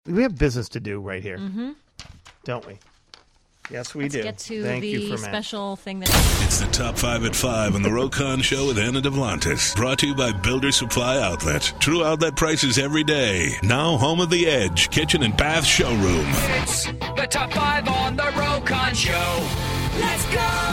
We have business to do right here, don't we? Yes, we do. Let's get to Thank you the for Matt. special thing that... It's the Top 5 at 5 on the Rokon Show with Anna Devlantis. Brought to you by Builder Supply Outlet. True outlet prices every day. Now home of The Edge, kitchen and bath showroom. It's the Top 5 on the Rokon Show. Let's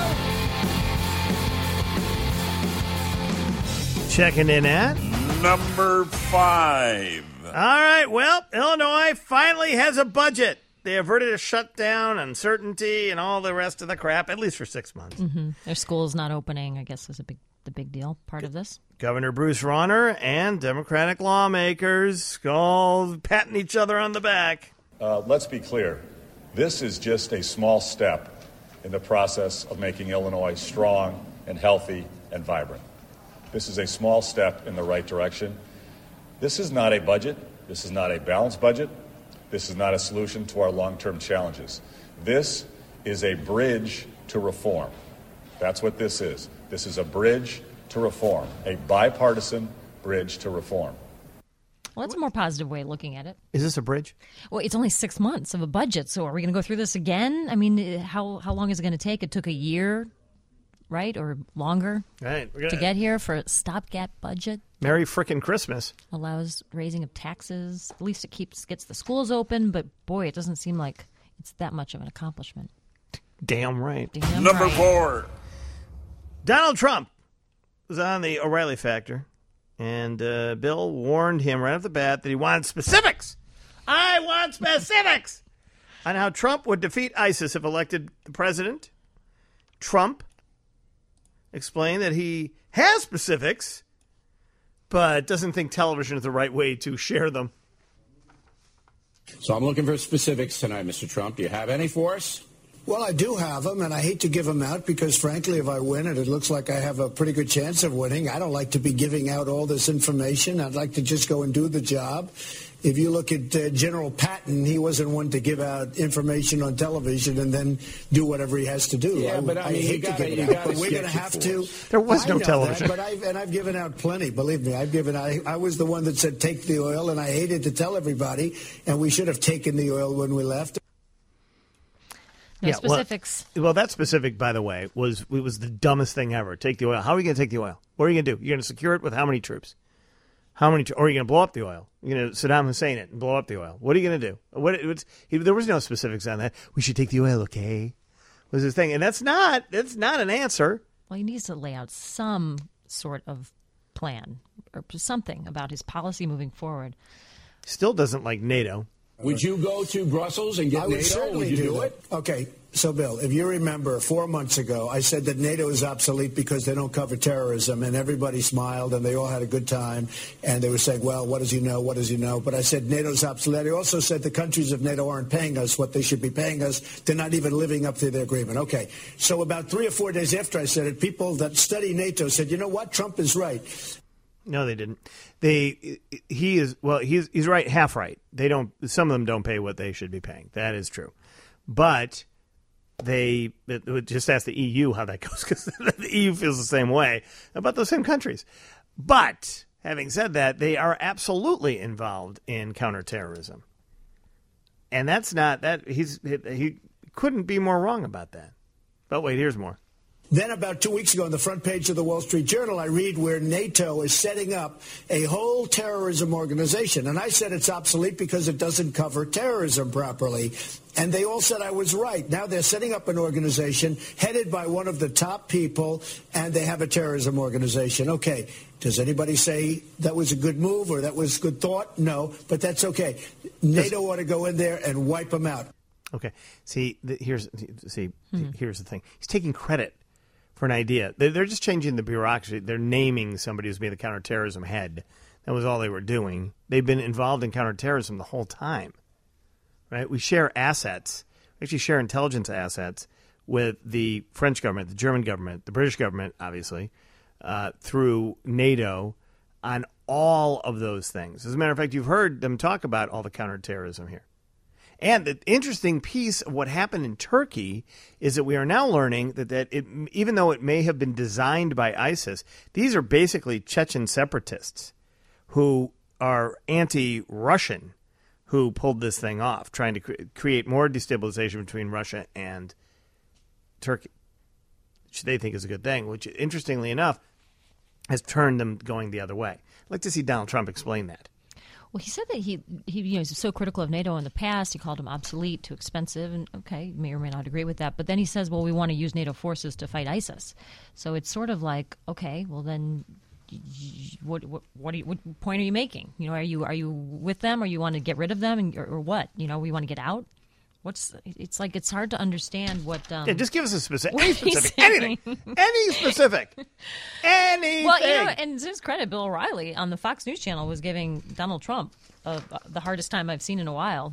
go! Checking in at... Number 5. All right, well, Illinois finally has a budget. They averted a shutdown, uncertainty, and all the rest of the crap, at least for 6 months. Their school's not opening, I guess, is the big deal, part of this. Governor Bruce Rauner and Democratic lawmakers all patting each other on the back. Let's be clear. This is just a small step in the process of making Illinois strong and healthy and vibrant. This is a small step in the right direction. This is not a budget. This is not a balanced budget. This is not a solution to our long-term challenges. This is a bridge to reform. That's what this is. This is a bridge to reform, a bipartisan bridge to reform. Well, that's a more positive way of looking at it. Is this a bridge? Well, it's only 6 months of a budget, so are we going to go through this again? I mean, how long is it going to take? It took a year, right, or longer to get here for a stopgap budget. Merry frickin' Christmas. Allows raising of taxes. At least it gets the schools open, but boy, it doesn't seem like it's that much of an accomplishment. Damn right. Number 4. Donald Trump was on the O'Reilly Factor, and Bill warned him right off the bat that he wanted specifics. I want specifics on how Trump would defeat ISIS if elected the president. Trump explained that he has specifics, but doesn't think television is the right way to share them. So I'm looking for specifics tonight, Mr. Trump. Do you have any for us? Well, I do have them, and I hate to give them out because, frankly, if I win and it looks like I have a pretty good chance of winning, I don't like to be giving out all this information. I'd like to just go and do the job. If you look at General Patton, he wasn't one to give out information on television and then do whatever he has to do. Yeah, but I mean, hate to give it out, but we're going to have to. There was no television. But I've given out plenty. Believe me, I was the one that said take the oil, and I hated to tell everybody, and we should have taken the oil when we left. No specifics. Well, that specific, by the way, was the dumbest thing ever. Take the oil. How are you going to take the oil? What are you going to do? You're going to secure it with how many troops? Or are you going to blow up the oil? You're going to Saddam Hussein it and blow up the oil. What are you going to do? There was no specifics on that. We should take the oil, okay? Was his thing, and that's not an answer. Well, he needs to lay out some sort of plan or something about his policy moving forward. Still doesn't like NATO. Would you go to Brussels and get NATO? I would certainly do it. Okay, so Bill, if you remember 4 months ago, I said that NATO is obsolete because they don't cover terrorism, and everybody smiled and they all had a good time, and they were saying, well, what does he know, what does he know? But I said NATO's obsolete. I also said the countries of NATO aren't paying us what they should be paying us. They're not even living up to their agreement. Okay, so about 3 or 4 days after I said it, people that study NATO said, you know what, Trump is right. No, they didn't. He's right, half right. Some of them don't pay what they should be paying. That is true. But they just ask the EU how that goes, because the EU feels the same way about those same countries. But having said that, they are absolutely involved in counterterrorism. And that's not that he couldn't be more wrong about that. But wait, here's more. Then about 2 weeks ago on the front page of the Wall Street Journal, I read where NATO is setting up a whole terrorism organization. And I said it's obsolete because it doesn't cover terrorism properly. And they all said I was right. Now they're setting up an organization headed by one of the top people, and they have a terrorism organization. Okay, does anybody say that was a good move or that was good thought? No, but that's okay. NATO ought to go in there and wipe them out. Okay, here's the thing. He's taking credit for an idea. They're just changing the bureaucracy. They're naming somebody who's being the counterterrorism head. That was all they were doing. They've been involved in counterterrorism the whole time, right? We share assets. We actually share intelligence assets with the French government, the German government, the British government, obviously, through NATO on all of those things. As a matter of fact, you've heard them talk about all the counterterrorism here. And the interesting piece of what happened in Turkey is that we are now learning that even though it may have been designed by ISIS, these are basically Chechen separatists who are anti-Russian, who pulled this thing off, trying to create more destabilization between Russia and Turkey, which they think is a good thing, which, interestingly enough, has turned them going the other way. I'd like to see Donald Trump explain that. Well, he said that he he's so critical of NATO in the past. He called him obsolete, too expensive, and okay, may or may not agree with that. But then he says, well, we want to use NATO forces to fight ISIS. So it's sort of like, okay, well then, what point are you making? Are you with them, or you want to get rid of them, or what? We want to get out. It's like it's hard to understand what. Just give us a specific, anything, any specific, anything. Well, and to his credit, Bill O'Reilly on the Fox News Channel was giving Donald Trump the hardest time I've seen in a while.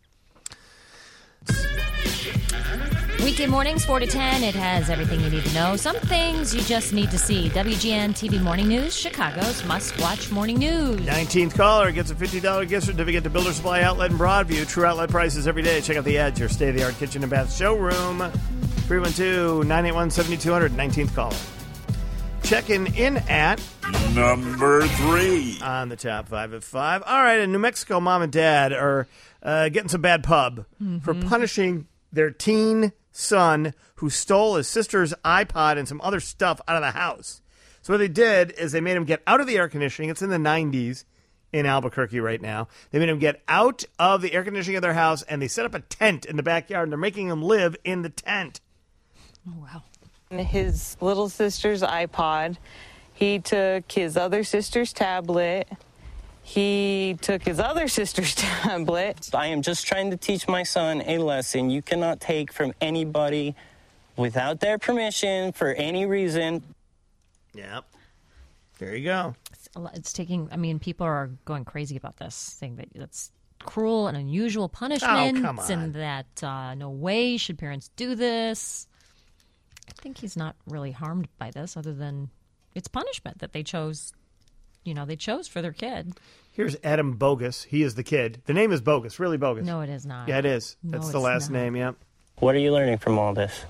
Weekday mornings, 4 to 10. It has everything you need to know. Some things you just need to see. WGN TV Morning News, Chicago's must-watch morning news. 19th caller gets a $50 gift certificate to Builder Supply Outlet in Broadview. True outlet prices every day. Check out The Edge, your state-of-the-art kitchen and bath showroom. 312-981-7200, 19th caller. Checking in at number 3 on the top 5 at 5. All right, in New Mexico, mom and dad are getting some bad pub for punishing their teen son who stole his sister's iPod and some other stuff out of the house. So what they did is they made him get out of the air conditioning. It's in the 90s in Albuquerque right now. They made him get out of the air conditioning of their house, and they set up a tent in the backyard, and they're making him live in the tent. Oh, wow. His little sister's iPod. He took his other sister's tablet. He took his other sister's tablet. I am just trying to teach my son a lesson. You cannot take from anybody without their permission for any reason. Yep. There you go. It's taking, people are going crazy about this, saying that that's cruel and unusual punishment. Oh, come on. And that no way should parents do this. I think he's not really harmed by this other than it's punishment that they chose. They chose for their kid. Here's Adam Bogus. He is the kid. The name is Bogus, really Bogus. No, it is not. Yeah, it is. No, That's the last name, yep. What are you learning from all this?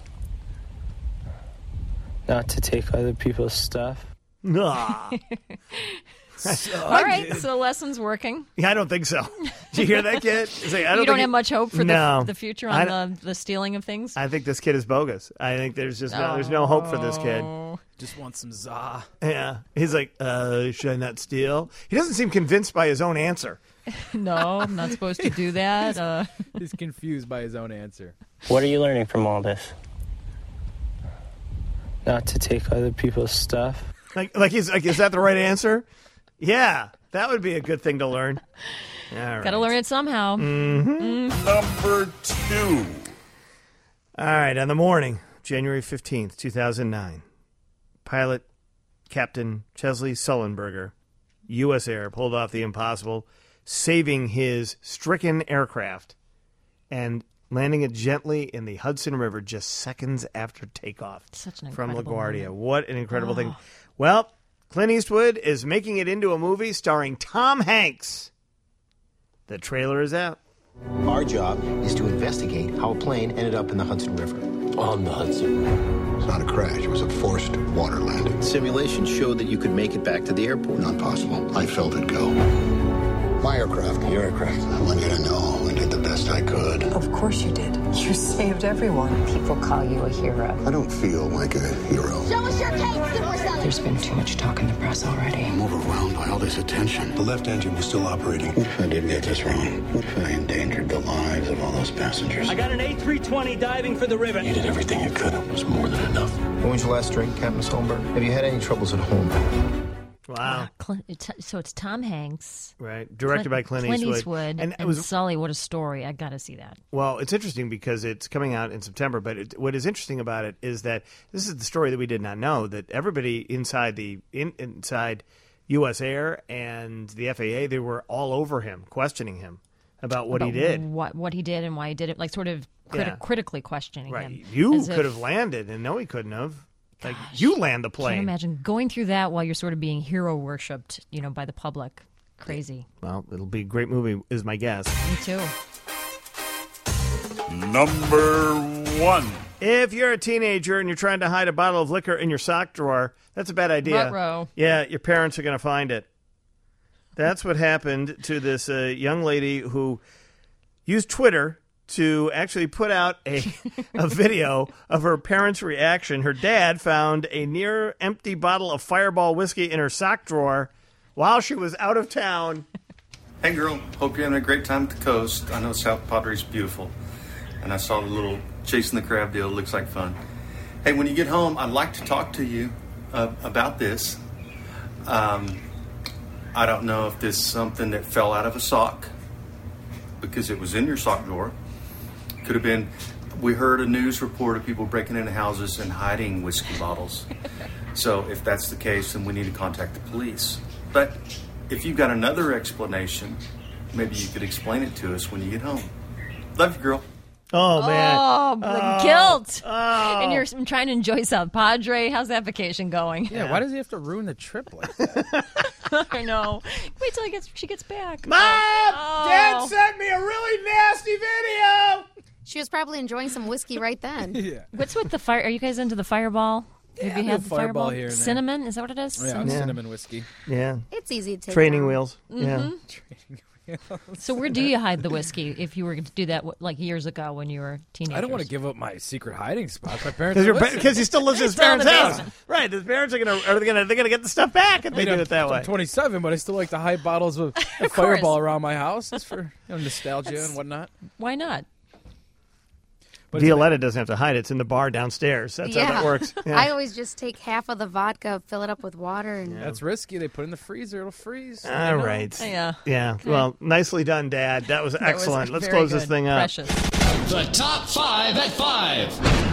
Not to take other people's stuff? Nah. All right, so the lesson's working. Yeah, I don't think so. Did you hear that, kid? You don't have much hope for the future on the stealing of things? I think this kid is bogus. I think there's just there's no hope for this kid. Just wants some za. Yeah. He's like, should I not steal? He doesn't seem convinced by his own answer. No, I'm not supposed to do that. He's confused by his own answer. What are you learning from all this? Not to take other people's stuff? Like is that the right answer? Yeah, that would be a good thing to learn. All right. Got to learn it somehow. Mm-hmm. Number 2. All right, on the morning, January 15th, 2009, pilot Captain Chesley Sullenberger, U.S. Air, pulled off the impossible, saving his stricken aircraft and landing it gently in the Hudson River just seconds after takeoff from LaGuardia. Moment. What an incredible thing. Well, Clint Eastwood is making it into a movie starring Tom Hanks. The trailer is out. Our job is to investigate how a plane ended up in the Hudson River. On the Hudson River. It's not a crash. It was a forced water landing. Simulations showed that you could make it back to the airport. Not possible. I felt it go. My aircraft. Your aircraft. I want you to know I did the best I could. Of course you did. You saved everyone. People call you a hero. I don't feel like a hero. Show us your case, Super Seller. There's been too much talk in the press already. I'm overwhelmed by all this attention. The left engine was still operating. What if I did get this wrong? What if I endangered the lives of all those passengers? I got an A320 diving for the river. You did everything you could. It was more than enough. When was your last drink, Captain Stolberg? Have you had any troubles at home? Wow. So it's Tom Hanks. Right. Directed by Clint Eastwood. And Sully, what a story. I got to see that. Well, it's interesting because it's coming out in September, but what is interesting about it is that this is the story that we did not know, that everybody inside inside U.S. Air and the FAA, they were all over him, questioning him about what he did. What he did and why he did it, like sort of critically questioning him. You could have landed, and no, he couldn't have. Like, you land the plane. Can't imagine going through that while you're sort of being hero worshipped, by the public. Crazy. Well, it'll be a great movie, is my guess. Me too. Number 1. If you're a teenager and you're trying to hide a bottle of liquor in your sock drawer, that's a bad idea. Ruh-roh. Yeah, your parents are going to find it. That's what happened to this young lady who used Twitter to actually put out a video of her parents' reaction. Her dad found a near-empty bottle of Fireball whiskey in her sock drawer while she was out of town. Hey, girl. Hope you're having a great time at the coast. I know South Padre's beautiful. And I saw the little chasing the crab deal. It looks like fun. Hey, when you get home, I'd like to talk to you about this. I don't know if this is something that fell out of a sock because it was in your sock drawer. Could have been, we heard a news report of people breaking into houses and hiding whiskey bottles. So if that's the case, then we need to contact the police. But if you've got another explanation, maybe you could explain it to us when you get home. Love you, girl. Oh, man. Oh, the guilt. And you're trying to enjoy South Padre. How's that vacation going? Yeah, why does he have to ruin the trip like that? I know. Wait till she gets back. Mom! Dad sent me a really nasty video! She was probably enjoying some whiskey right then. Yeah. What's with the fire? Are you guys into the Fireball? Have you had the Fireball here and there. Cinnamon? Is that what it is? Yeah, cinnamon whiskey. Yeah. It's easy to take Training down. wheels. Yeah. Mm-hmm. So where do you hide the whiskey if you were to do that like years ago when you were teenagers? I don't want to give up my secret hiding spot. My parents Because he still lives in his Still in parents' the house. basement. Right. His parents are gonna get the stuff back if they do it that way. I'm 27, but I still like to hide bottles of Fireball around my house. That's for nostalgia and whatnot. Why not? But Violetta doesn't have to hide it. It's in the bar downstairs. That's how that works. Yeah. I always just take half of the vodka, fill it up with water. And That's risky. They put it in the freezer. It'll freeze. All right. Yeah. Yeah. Okay. Well, nicely done, Dad. That was excellent. Let's very close this good. thing up. Precious. The top 5 at 5.